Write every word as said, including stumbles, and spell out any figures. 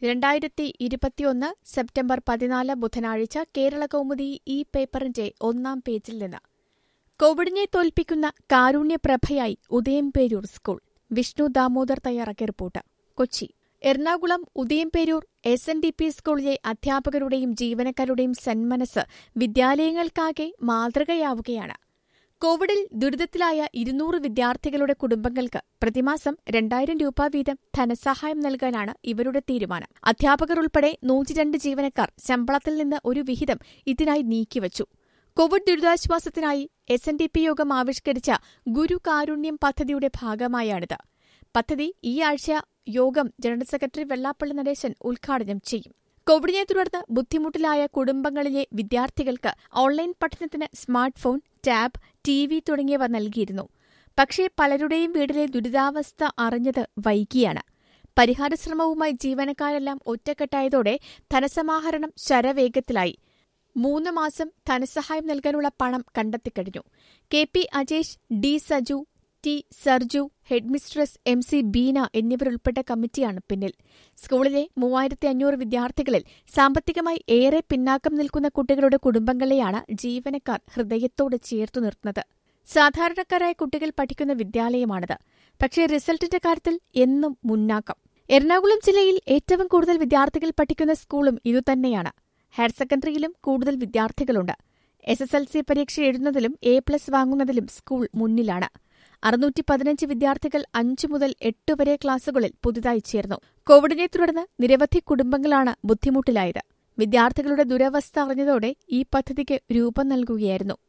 രണ്ടായിരത്തി ഇരുപത്തിയൊന്ന് സെപ്റ്റംബർ പതിനാല് ബുധനാഴ്ച കേരളകൗമുദി ഈ പേപ്പറിന്റെ ഒന്നാം പേജിൽ നിന്ന് കോവിഡിനെ തോൽപ്പിക്കുന്ന കാരുണ്യപ്രഭയായി ഉദയംപേരൂർ സ്കൂൾ. വിഷ്ണു ദാമോദർ തയ്യാറാക്കിയ report. Kochi. Ernakulam Udayamperoor S N D P സ്കൂളിലെ അധ്യാപകരുടെയും ജീവനക്കാരുടെയും സന്മനസ് വിദ്യാലയങ്ങൾക്കാകെ മാതൃകയാവുകയാണ്. കോവിഡിൽ ദുരിതത്തിലായ ഇരുന്നൂറ് വിദ്യാർത്ഥികളുടെ കുടുംബങ്ങൾക്ക് പ്രതിമാസം രണ്ടായിരം രൂപ വീതം ധനസഹായം നൽകാനാണ് ഇവരുടെ തീരുമാനം. അധ്യാപകർ ഉൾപ്പെടെ നൂറ്റിരണ്ട് ജീവനക്കാർ ശമ്പളത്തിൽ നിന്ന് ഒരു വിഹിതം ഇതിനായി നീക്കിവച്ചു. കോവിഡ് ദുരിതാശ്വാസത്തിനായി എസ് എൻ ഡി പി യോഗം ആവിഷ്കരിച്ച ഗുരു കാരുണ്യം പദ്ധതിയുടെ ഭാഗമായാണിത്. പദ്ധതി ഈ ആഴ്ച യോഗം ജനറൽ സെക്രട്ടറി വെള്ളാപ്പള്ളി നടേശൻ ഉദ്ഘാടനം ചെയ്യും. കോവിഡിനെ തുടർന്ന് ബുദ്ധിമുട്ടിലായ കുടുംബങ്ങളിലെ വിദ്യാർത്ഥികൾക്ക് ഓൺലൈൻ പഠനത്തിന് smart phone, tab, T V തുടങ്ങിയവ നൽകിയിരുന്നു. പക്ഷേ പലരുടെയും വീട്ടിലെ ദുരിതാവസ്ഥ അറിഞ്ഞത് വൈകിയാണ്. പരിഹാരശ്രമവുമായി ജീവനക്കാരെല്ലാം ഒറ്റക്കെട്ടായതോടെ ധനസമാഹരണം ശരവേഗത്തിലായി. മൂന്ന് മാസം ധനസഹായം നൽകാനുള്ള പണം കണ്ടെത്തിക്കഴിഞ്ഞു. K P Ajesh, D Saju, T Sarju, headmistress M C Beena എന്നിവരുൾപ്പെട്ട കമ്മിറ്റിയാണ് പിന്നിൽ. സ്കൂളിലെ മൂവായിരത്തി അഞ്ഞൂറ് വിദ്യാർത്ഥികളിൽ സാമ്പത്തികമായി ഏറെ പിന്നാക്കം നിൽക്കുന്ന കുട്ടികളുടെ കുടുംബങ്ങളെയാണ് ജീവനക്കാർ ഹൃദയത്തോട് ചേർത്തു നിർത്തുന്നത്. സാധാരണക്കാരായ കുട്ടികൾ പഠിക്കുന്ന വിദ്യാലയമാണിത്. പക്ഷേ റിസൾട്ടിന്റെ കാര്യത്തിൽ എന്നും മുന്നാക്കം. എറണാകുളം ജില്ലയിൽ ഏറ്റവും കൂടുതൽ വിദ്യാർത്ഥികൾ പഠിക്കുന്ന സ്കൂളും ഇതുതന്നെയാണ്. ഹയർ സെക്കൻഡറിയിലും കൂടുതൽ വിദ്യാർത്ഥികളുണ്ട്. എസ് എസ് എൽ സി പരീക്ഷ എഴുതുന്നതിലും എ പ്ലസ് വാങ്ങുന്നതിലും സ്കൂൾ മുന്നിലാണ്. അറുന്നൂറ്റി പതിനഞ്ച് വിദ്യാർത്ഥികൾ അഞ്ചു മുതൽ എട്ട് വരെ ക്ലാസുകളിൽ പുതുതായി ചേർന്നു. കോവിഡിനെ തുടർന്ന് നിരവധി കുടുംബങ്ങളാണ് ബുദ്ധിമുട്ടിലായത്. വിദ്യാർത്ഥികളുടെ ദുരവസ്ഥ അറിഞ്ഞതോടെ ഈ പദ്ധതിക്ക് രൂപം നൽകുകയായിരുന്നു.